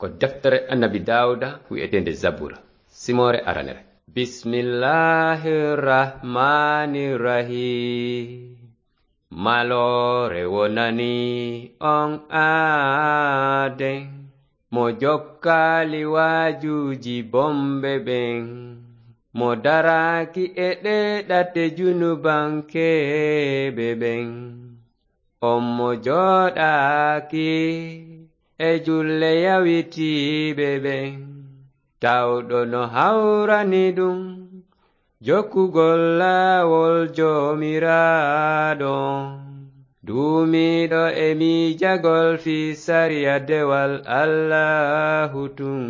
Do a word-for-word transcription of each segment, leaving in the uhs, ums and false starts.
ko deftere annabi Dawuda wi'etende Zabura simore aranere. Bismillahirrahmanirrahim. Malore wonani on aden mo jokkali wajuji bombe ben mo daraki e ɗeɗate junubankebe ben on mo joɗaki e julle yawitiɓe ben tawɗo no hawrani ɗum jokkugol laawol jomiraɗo duumiɗo e miijagol fi sariya dewal Allahu tun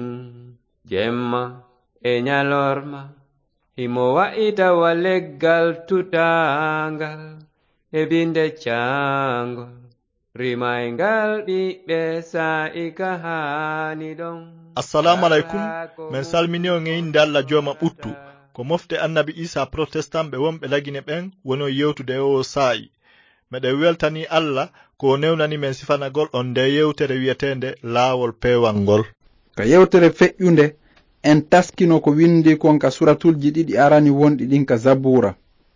jemma e nyalorma himo wa'ita wa leggal tutangal e binde cangol rimaygal ɓiɓɓe sa'ika hani ɗon. Assalamu alaikum. Men salmini on e inde Allah joma ɓuttu ko mofte annabi Isa protestant ɓe wonɓe lagine ɓen wono yewtude o sa'i meɗen weltani Allah ko newnani men sifanagol on nde yewtere wi'etende laawol pewal ngol. Ka yewtere feƴƴunde en taskino ko windi kon ka suratulji ɗiɗi arani wonɗi ɗin ka Zabura.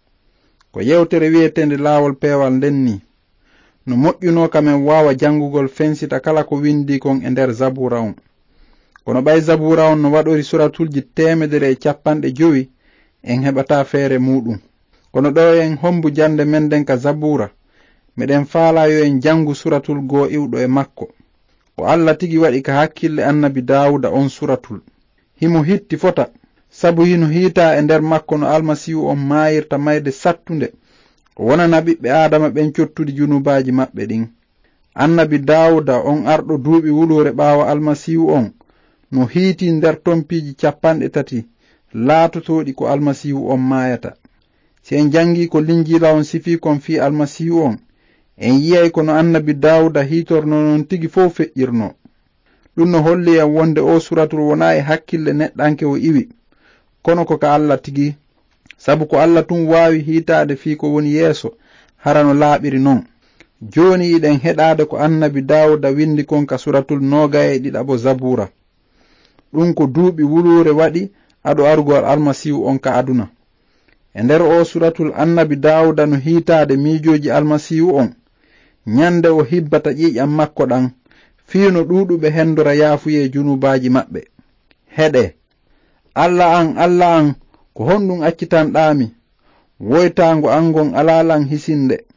Ko yewtere wi'etende laawol pewal nden ni no moƴƴuno kamen wawa jangugol fensita kala ko windi kon e nder Zabura on. Kono ɓay Zabura on no waɗori suratulji temedere e capanɗe jowi en heɓata feere muɗum. Kono ɗo en hombu jande men den ka Zabura meɗen faalayo en jangu suratul goo iwɗo e makko ko Allah tigi waɗi ka hakkille annabi Dawuda on suratul. Himo hitti fota sabu hino hiita e nder makko no almasihu on mayirta mayde sattunde ko wonana ɓiɓɓe Adama ɓen cottudi junubaji maɓɓe ɗin. Annabi Dawuda on arɗo duuɓi wulure ɓaawo almasihu on no hiiti nder tompiji capanɗe tati laatotoɗi ko almasihu on mayata. Si en jangi ko linjila on sifi kon fi almasihu on en yiyay kono annabi Dawuda hitorno non tigi fof feƴƴirno. ɗum no holli en wonde o suratul wona e hakkille neɗɗanke o iwi kono ko ka Allah tigi sabu ko Allah tun wawi hiitade fi ko woni yeeso harano laaɓiri non. Joni iɗen heɗade ko annabi Dawuda windi kon ka suratul noga e ɗiɗaɓo Zabura. ɗum ko duuɓi wulure waɗi aɗo arugol almasihu on ka aduna. E nder o suratul annabi Dawuda no hiitade miijoji almasihu on nyande o hibbata ƴiƴam makko ɗan fiino ɗuɗuɓe hendora yaafuye junubaji maɓɓe. Heɗe, Allah an, Allah an, ko honɗum accitanɗami, woytango angon alalan hisinde.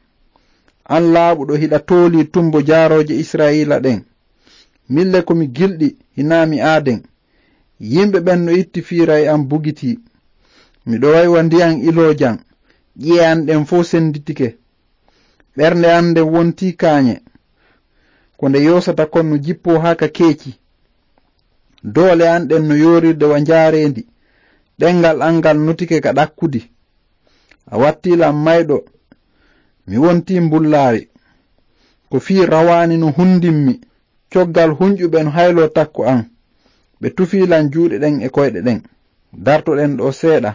An laaɓuɗo hiɗa tooli tumbo jaaroje Israila ɗen. Mille komi gilɗi hinami aaden. Yimɓe ɓen no itti fiira e am bugiti. Miɗo waywa ndiyan ilojan, ƴiye an ɗen fo senditike. Ɓernde an nde wonti kaanye, ko nde yosata kon no jippo haa ka keeci. Doole an ɗen no yorirde wa njaarendi, ɗengal angal notike ka ɗakkudi. A wattilam mayɗo, mi wonti mbullaari, ko fii rawani no hundimmi, coggal hunƴuɓe no haylo takko an, ɓe tufilan juuɗe ɗen e koyɗe ɗen. Dartoɗen ɗo seeɗa.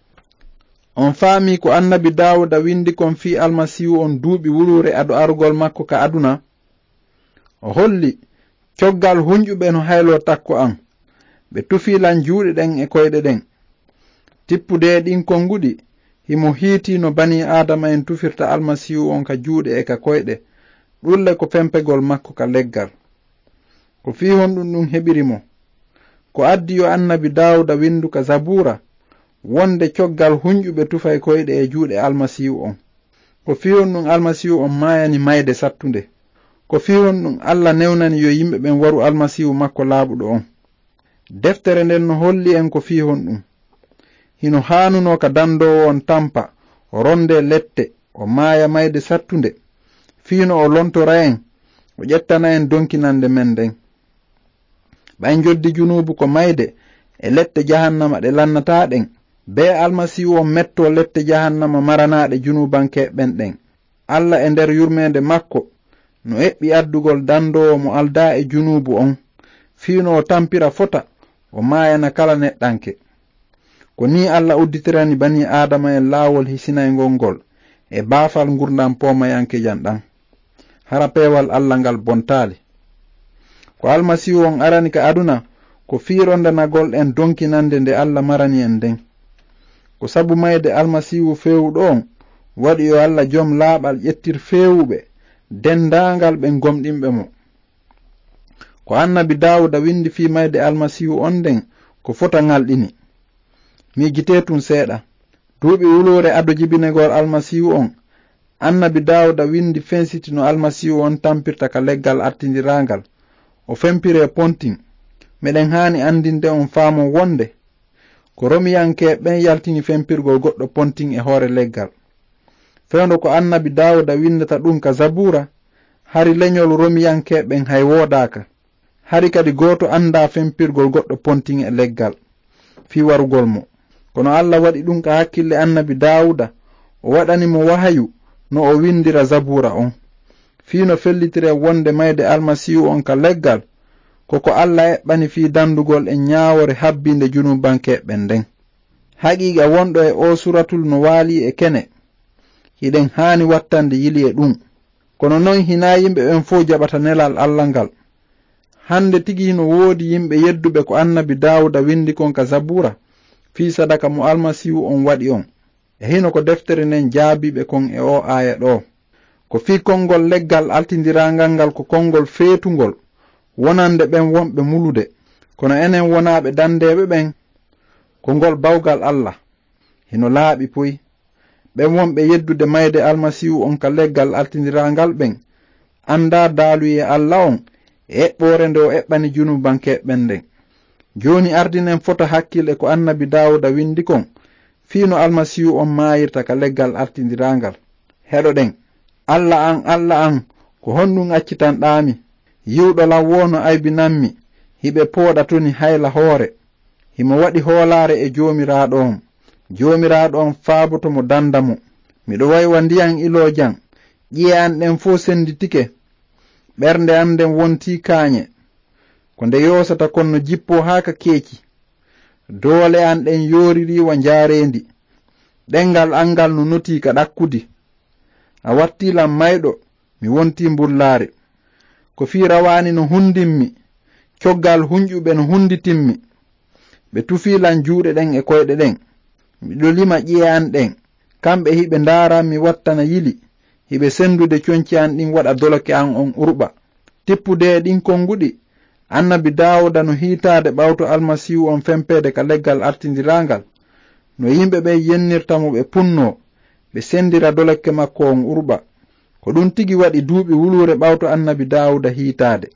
On faami ko annabi Dawuda windi kon fi almasihu on duuɓi wulure ado arugol makko ka aduna. O holli coggal hunƴuɓe no haylo takko an, ɓe tufilan juuɗe ɗen e koyɗe ɗen. Tippude ɗin konguɗi himo hiiti no bani Adama en tufirta almasihu on ka juuɗe e ka koyɗe ɗulle ko pempegol makko ka leggal. Ko fi honɗum ɗum heɓirimo ko addi yo annabi Dawuda windu ka Zabura wonde coggal hunƴuɓe tufay koyɗe e juuɗe almasihu on. Ko fi honɗum almasihu on mayani mayde sattunde. Ko fi honɗum Allah newnani yo yimɓe ɓen waru almasihu makko laaɓuɗo on. Deftere nden no holli en ko fi honɗum. Hino haanuno ka dandowo on tampa o ronde lette o maaya mayde sattunde fiino o lontora en o ƴettana en donkinande men nden. ɓay joddi junubu ko mayde e lette jahannama ɗe lannataɗen be almasihu on metto lette jahannama maranaɗe junubankeɓen ɗen. Allah e nder yurmede makko no eɓɓi addugol dandowo mo alda e junubu on fiino o tampira fota o maayana kala neɗɗanke. Ko ni Allah udditirani bani Adama en laawol hisinaygol ngol e baafal ngurdam pomayanke jan ɗan hara peewal Allah ngal bontali. ko almasihu on arani ka aduna ko fiirondanagol en donkinande nde Allah marani en nden. Ko sabu mayde almasihu fewuɗo on waɗi yo Allah joom laaɓal ƴettir fewuɓe dendangal ɓe gomɗinɓe mo. Ko annabi Dawuda windi fi mayde almasihu on nden ko fota ngalɗini. Mi giteetun seeɗa. Duuɓi wulure addo jibinegol almasihu on, annabi Dawuda windi fensitino almasihu on tampirta ka leggal artindirangal o fempire pontin. Meɗen haani andinde on faamo wonde ko romiyanke ɓen yaltini fempirgol goɗɗo pontin e hoore leggal. Fewndo ko annabi Dawuda windata ɗum ka zabura, hari leñol romiyanke ɓen hay woodaka, hari kadi gooto anda fempirgol goɗɗo pontin e leggal fi warugol mo. Kono Allah waɗi ɗum ka hakkille annabi Dawuda, o waɗanimo wahayu no o windira zabura on. Fii no fellitire wonde mayde almasihu on ka leggal, koko Allah eɓɓani fi dandugol e ñaawore habbinde junubankeɓen nden. Haqiiqa wonɗo e o suratul no waali e kene, hiɗen haani wattande yili e ɗum. Kono non hina yimɓe ɓen fo jaɓata nelal Allah ngal. Hande tigi no woodi yimɓe yedduɓe ko annabi Dawuda windi kon ka zabura, fi sadaka mo almasihu on waɗi on. E hino ko deftere nden jaabiɓe kon e o aya ɗo. Ko fi konngol leggal altindirangal ngal ko konngol feetungol, wonande ɓen wonɓe mulude, kono enen wonaɓe dandeɓe ɓen ko ngol bawgal Allah. Hino laaɓi poy, ɓen wonɓe yeddude mayde almasihu on ka leggal altindirangal ɓen anda daaluye Allah on e eɓɓore nde o eɓɓani junubankeɓen nden. Joni ardinen fota hakkille ko annabi Dawuda windi kon, fiino almasihu on mayirta ka leggal artindirangal. Heɗo ɗen, Allah an, Allah an, ko honɗum accitanɗami, yiwɗo lawwono aybinanmi, hiɓe pooɗatoni hayla hoore. Himo waɗi hoolare e joomiraɗo on, joomiraɗo on faaboto mo danda mo. Miɗo waywa ndiyan ilojan, ƴiye an ɗen fo senditike, ɓernde an nden wonti kaañe, ko nde yosata konno jippo haa ka keeki. Doole an ɗen yoririwa njaarendi, ɗengal angal no noti ka ɗakkudi. A wattilan mayɗo, mi wonti mbullaare. Ko fi rawani no hundinmi, coggal hunƴuɓe no hunditinmi. Ɓe tufilan juuɗe ɗen e koyɗe ɗen. Miɗo lima ƴiye an ɗen, kamɓe hiɓe ndaran mi wattana yili, hiɓe sendude conci an ɗin waɗa doloke an on urɓa. Tippude ɗin konguɗi, annabi Dawuda no hiitade ɓawto almasihu on fempede ka leggal artindirangal, no yimɓe ɓe yennirtamo ɓe punno, ɓe sendira doloke makko on urɓa. Ko ɗum tigi waɗi duuɓi wulure ɓawto annabi Dawuda hiitade.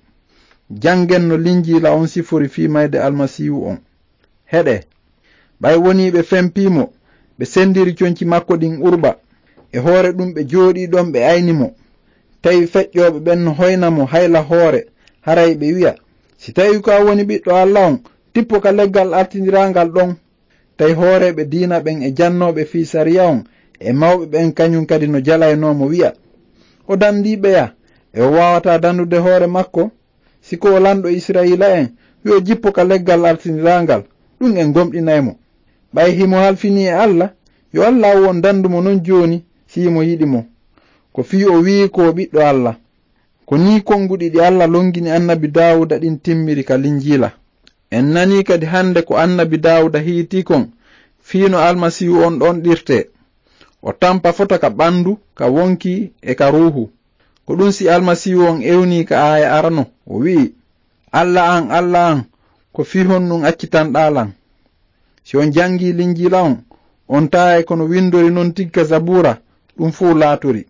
Jangen no linjila on sifori fi mayde almasihu on. Heɗe, ɓay woni ɓe fempimo, ɓe sendiri conci makko ɗin urɓa, e hoore ɗum ɓe jooɗi ɗon ɓe aynimo. Tawi feƴƴoɓe ɓen no hoynamo hayla hoore, haray ɓe wi'a, si tawi ko a woni ɓiɗɗo Allah on, tippo ka leggal artindirangal ɗon. Tawi hooreɓe diina ɓen e jannoɓe fi sariya on e mawɓe ɓen kañum kadi no jalaynomo wi'a, o dandiɓeya e o wawata dandude hoore makko. Siko o lanɗo Israila en wi o jippo ka leggal artindirangal, ɗum en gomɗinaymo. Ɓay himo halfini e Allah, yo Allah won dandumo non joni si mo yiɗimo. Ko fi o wi ko ɓiɗɗo Allah. Ko ni konguɗi ɗi Allah longini annabi Dawuda ɗin timmiri ka linjila. En nani kadi hande ko annabi Dawuda hiiti kon, fiino almasihu on ɗon ɗirte. O tampa fota ka ɓandu, ka wonki e ka ruhu. Ko ɗum si almasihu on ewni ka aya arano, o wi'i, Allah an, Allah an, ko fi honɗum accitanɗalan. Si on jangi linjila on, on taay kono windori non tigga zabura, ɗum fuu laatori.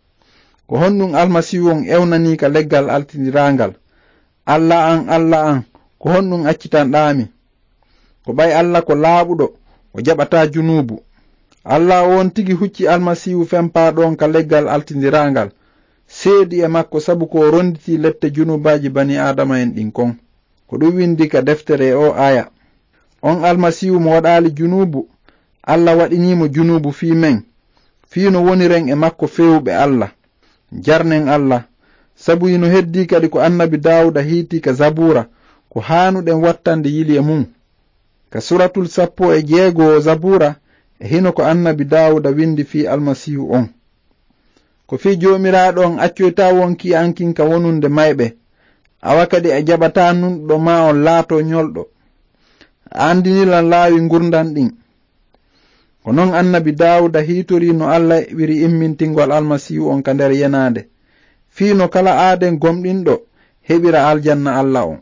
Ko honɗum almasihu on ewnani ka leggal altindirangal. Allah an, Allah an, ko honɗum accitanɗami. Ko ɓay Allah ko laaɓuɗo, o jaɓata junubu. Allah on tigi hucci almasihu fempaɗon ka leggal altindirangal, seedi e makko sabu ko ronditi lette junubaji bani adama en ɗin kon. Ko ɗum windi ka deftere o aya. On almasihu mo waɗali junubu, Allah waɗinimo junubu fi men, fiino woniren e makko fewɓe Allah. Jarnen Allah, sabu ino heddi kadi ko annabi Dawuda hiiti ka zabura, ko hanuɗen wattande yili e mum. Ka suratul sappo e jeego zabura, e hino ko annabi Dawuda windi fi almasihu on. Ko fi jomiraɗo on accoyta wonki ankin ka wonunde mayɓe, awa kadi a jaɓata nunɗo ma o laato ñolɗo, a andinilan laawi ngurdan ɗin. Ko non annabi Dawuda hiitori no Allah wiri immintingol almasihu on ka nder yenade, fiino kala aaden gomɗinɗo heɓira aljanna Allah on.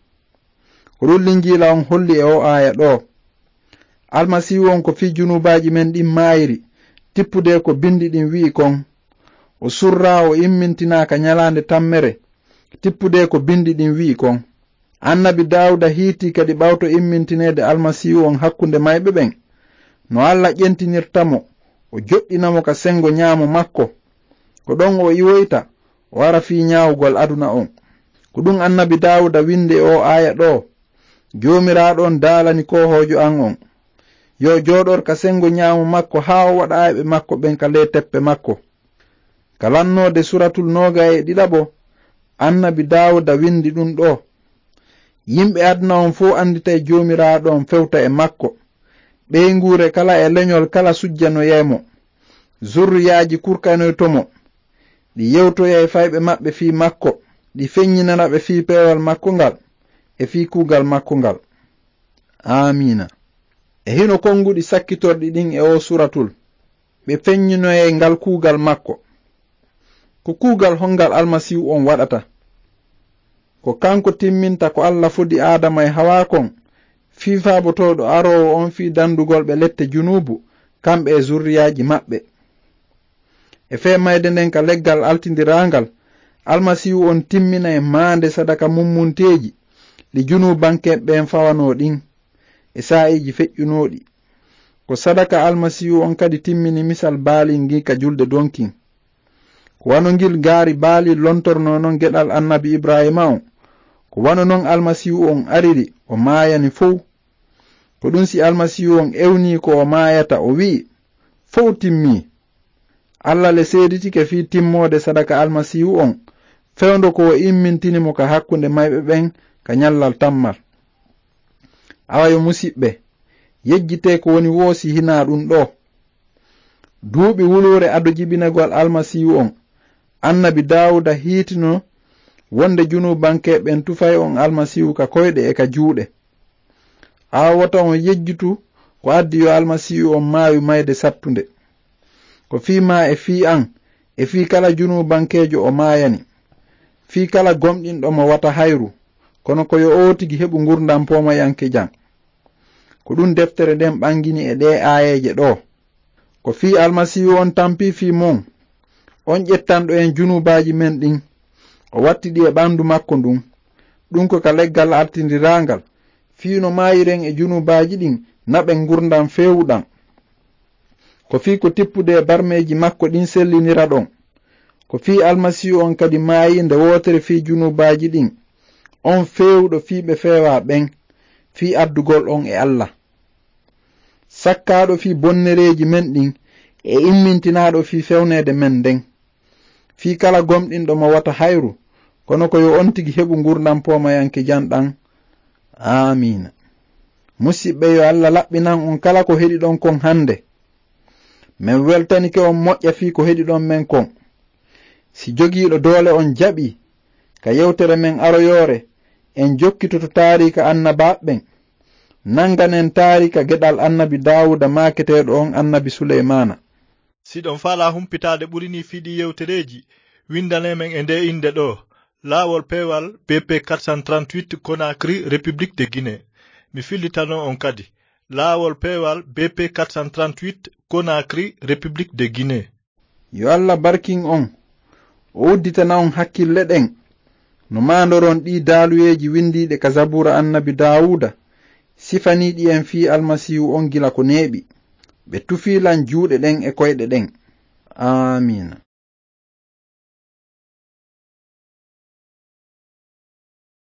Ko ɗum linjila on holli e o aya ɗo. Almasihu on ko fi junubaji men ɗin maayiri, tippude ko bindi ɗin wi'i kon, o surra o immintinaka nyalande tammere, tippude ko bindi ɗin wi'i kon. Annabi Dawuda hiiti kadi ɓawto immintinede almasihu on hakkunde mayɓe ɓen, no Allah ƴentinirtamo, o joɗɗinamo ka sengo nyaamo makko, ko ɗon o iwoyta o wara fi nyaawugol aduna on. Ko ɗum annabi Dawuda winde o aya ɗo, jomiraɗon daalani kohojo an on, yo joɗor ka sengo nyaamo makko haa o waɗa ayɓe makko ɓen ka le teppe makko. Ka lannode suratul noga e ɗiɗaɓo, annabi Dawuda windi ɗum ɗo, yimɓe aduna on fo andita jomiraɗo on fewta e makko, ɓe nguure kala e leñol kala sujjano yeymo, zurriyaji kurkanoytomo, ɗi yewtoya e fayɓe maɓɓe fi makko, ɗi feññinana ɓe fi peewal makko ngal e fi kuugal makko ngal. Amina. E hino konguɗi sakkitorɗi ɗin e o suratul, ɓe feññinoye ngal kuugal makko. Ko kuugal hongal almasihu on waɗata? Ko kanko timminta ko Allah fodi Adama e Hawa kon, fi faabotoɗo arowo on fi dandugol ɓe lette junubu, kamɓe e zurriyaji maɓɓe. E fe mayde nden ka leggal altidirangal, almasihu on timmina e maande sadaka mummunteji ɗi junubankeɓɓen fawano ɗin e sa'iji feƴƴunoɗi. Ko sadaka almasihu on kadi timmini misal baali ngi ka julde donkin. Ko wano ngil gaari baali lontorno non geɗal annabi Ibrahima on, ko wano non almasihu on ariri o maayani fow. Ko ɗum si almasihu on ewni ko o maayata o wi'i, fow timmi. Allah le seeditike fi timmode sadaka almasihu on, fewndo ko o immintinimo ka hakkunde mayɓe ɓen ka nyallal tammal. Awayo musiɓɓe, yejjite ko woni woosi hina ɗum ɗo. Duuɓi wulure ado jibinagol almasihu on, annabi Dawuda hiitino wonde junubankeɓen tufay on almasihu ka koyɗe e ka juuɗe. Awata on yejjutu ko addi yo almasihu on maawi mayde sattunde. Ko fi ma e fi an e fi kala junubankejo o maayani, fi kala gomɗinɗo mo wata hayru, kono ko yo otigi heɓu ngurdam pomayanke jam. Ko ɗum deftere nden ɓangini e ɗe aayeje ɗo. Ko fi almasihu on tampi fi mon, on ƴettanɗo en junubaji men ɗin, o wattiɗi e ɓandu makko ndun, ɗum ko ka leggal artindirangal, fiino mayiren e junubaji ɗin naɓen ngurdam fewuɗam. Ko fi ko tippude e barmeji makko ɗin sellinira ɗon, ko fi almasihu on kadi maayi nde wotere fi junubaji ɗin, on fewuɗo fiɓe feewa ɓen, fi addugol on e Allah. Sakkaɗo fi bonnereji men ɗin e immintinaɗo fi fewnede men nden, fi kala gomɗinɗo mo wata hayru, kono ko yo on tigi heɓu ngurdam pomayanke janɗan. Amina. Musiɓɓe, yo Allah laɓɓinan on kala ko heɗi ɗon kon hande. Min weltanike on moƴƴa fi ko heɗi ɗon men kon. Si jogiiɗo doole on jaɓi ka yewtere men aroyore, en jokkitoto taarika annabaɓɓen, nanganen taarika geɗal annabi Dawuda maaketeɗo on annabi Suleymana. Siɗon faala humpitade ɓurini fiɗi yewtereji, windanemen e nde inde ɗo, laawol peewal B P quatre cent trente-huit Conakry, République de Guinée. Mi fillitano on kadi, laawol peewal B P quatre cent trente-huit Conakry, République de Guinée. Yo Allah barkin on, o udditana on hakkille ɗen, no mandoron ɗi daaluyeji windiɗe ka zabura annabi Dawuda, sifaniɗi en fi almasihu on gila ko neeɓi, ɓe tufilan juuɗe ɗen e koyɗe ɗen. Amina.